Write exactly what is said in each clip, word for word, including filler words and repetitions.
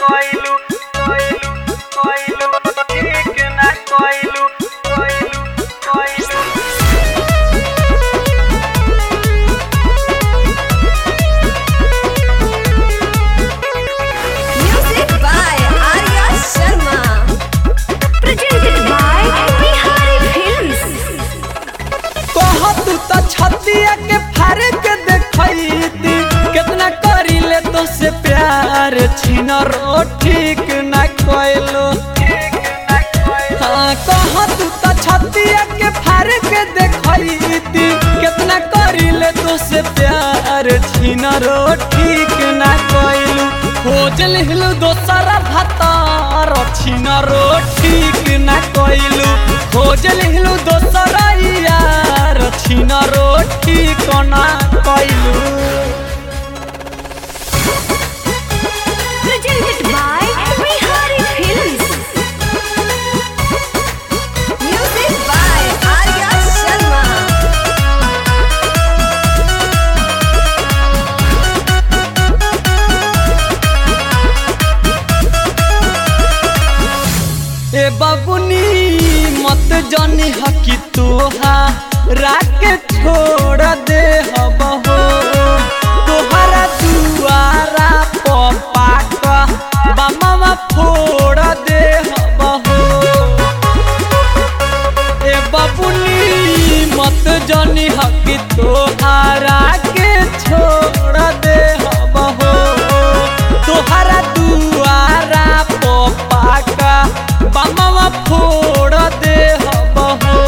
कोइलू कोइलू कोइलू ठीक ना कोइलू कोइलू कोइलू Music by Arya Sharma. Presented by Bihari Films. कह तू तो छतिया के फाड़ के देखैती कितना करिले तो से प्यार छीन रो ठीक ना कोइलो। हाँ कह तू तो छतिया के फाड़ के देखैती कितना करिले तो से प्यार छीन रो ठीक ना कोइलो। खोज लिहलू दोसरा भातार छीन रो ठीक ना कोइलो। खोज लिहलू दोसरा यार छीन रो ठीक ना कोइलो। Presented by Bihari Films. Music by Arya Sharma. ए बाबुनी मत जानी हकी तोहा राख छोड़ दे हब हो। तोहरा दुआरा पपा का बमवा फोड़ दे हब हो। ए बाबुनी मत जानी हकी तोहा राख छोड़ दे हब हो। तोहरा दुआरा पपा का बमवा फोड़ दे हब हो।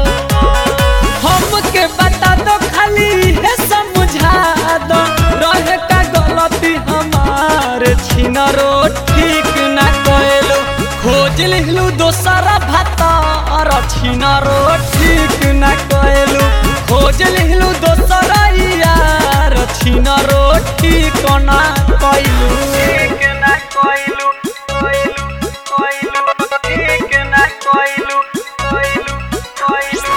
हमके बता दो खाली है समझा दो रहे का गलती हमार छीन रो ठीक ना कोइलो। खोज लिहलू दोसरा भातार छीन रो ठीक ना कोइलो। खोज लिहलू दोसरा यार छीन रो ठीक ना कोइलो। ठीक ना कोइलू कोइलू कोइलू ठीक ना कोइलू कोइलू कोइलू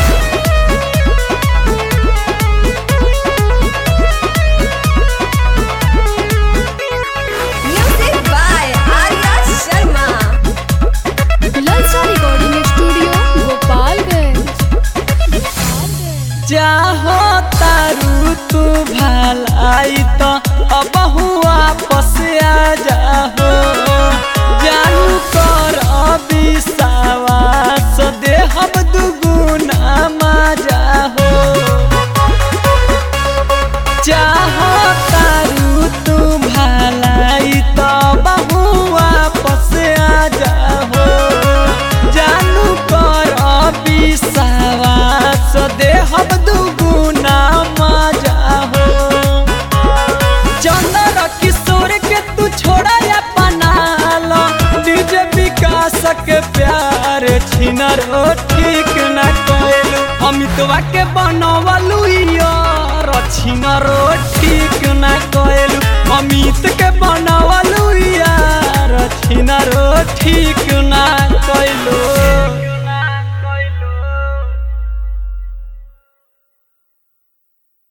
Music by Arya Sharma. ललचा रिकॉर्डिंग स्टूडियो गोपालगंज। चाहो तारू तू भलाई तो अब वापस आ जाहो। जानू कर विश्वास दे हम दुगुना मजा हो। चाहो तारू तू भलाई तो बहु वापस आ जाहो। जानू कर विश्वास दे हम दुगुना मजा हो। चंद्र किशोर के तू छोड़ा या पनाला डीजे विकास के प्यार छीन रो ठीक ना कोइलो। अमितवा के बनवलू यार छीन रो ठीक ना कोइलो। अमित के बन